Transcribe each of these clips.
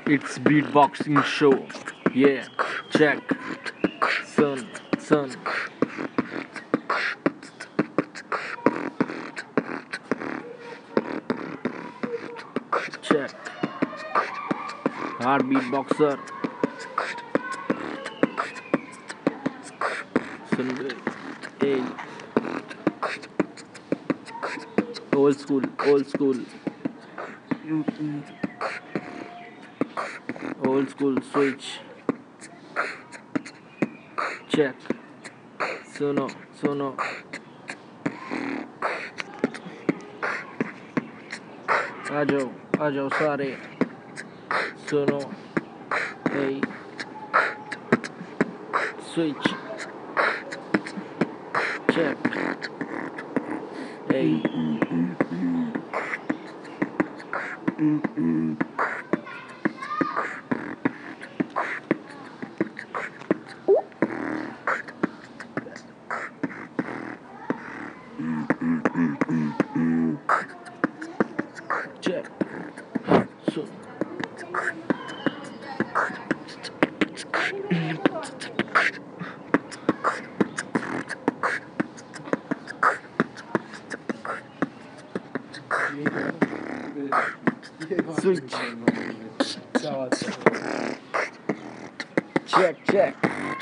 It's beatboxing show. Yeah, check. Son. Check. Hard beatboxer. Sunday. Hey. Old school. Old school switch. Check. Suno. आ जाओ सारे सुनो hey switch check hey check so switch check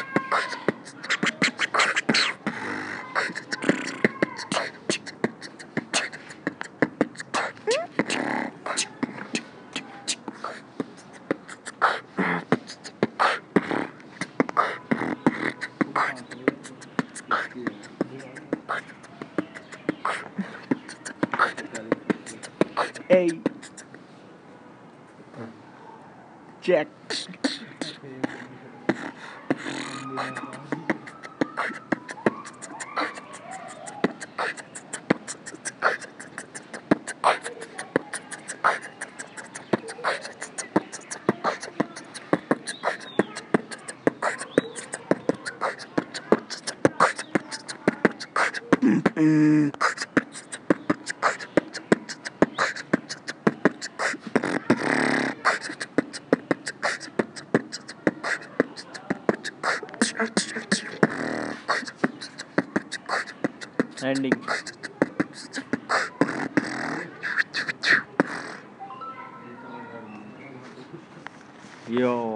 hey check ending yo